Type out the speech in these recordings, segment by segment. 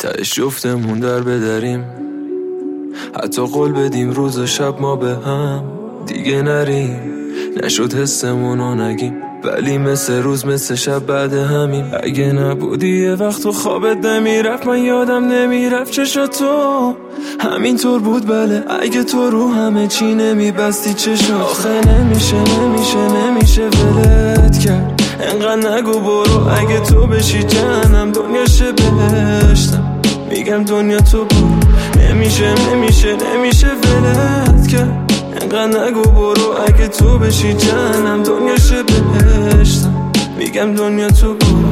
تهش جفتمون در بدریم، حتی قول بدیم روز و شب ما به هم دیگه نریم. نشد حسمونو نگیم، ولی مثل روز مثل شب بعد همین. اگه نبودی یه وقت تو خوابت نمیرفت، من یادم نمیرفت چشا تو همینطور بود. بله اگه تو رو همه چی نمیبستی چشا، آخه نمیشه ولت کرد. انقدر نگو برو، اگه تو بشی جهنم دنیاشه بهشتم. میگم دنیا تو برو، نمیشه ولت کرد. انقدر نگو برو، اگه تو بشی جهنم دنیاشه بهشتم. میگم دنیا تو برو.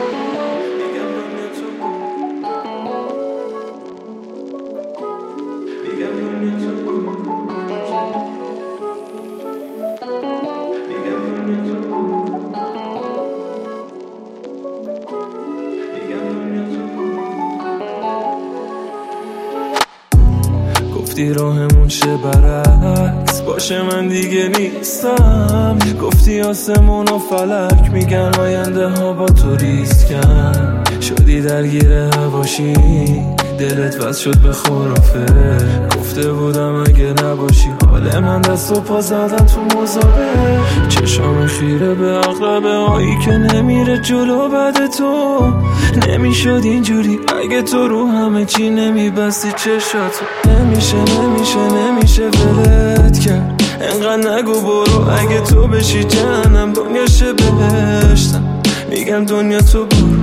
گفتی راهمون شه برعکس باشه، من دیگه نیستم. گفتی آسمون و فلک میگن آینده ها با تو ریسکن. شدی درگیر هواشی، دلت وز شد به خرافه. گفته بودم اگه نباشی حال من دست و پا زدن تو مزابه. چشام خیره به عقربه هایی که نمیره جلو بعد تو. نمیشد اینجوری اگه تو رو همه چی نمیبستی چشاتو. نمیشه ولت کرد. انقدر نگو برو، اگه تو بشی جهنم دنیاشه بهشتم. میگم دنیا تو برو،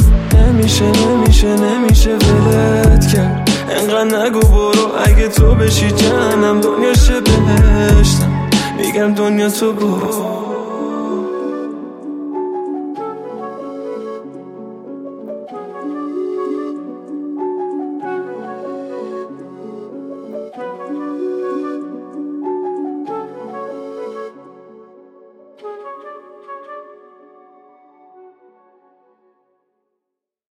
نمیشه ولت کرد. انقدر نگو برو، اگه تو بشی جهنم دنیاشه بهشتم. میگم دنیا تو برو.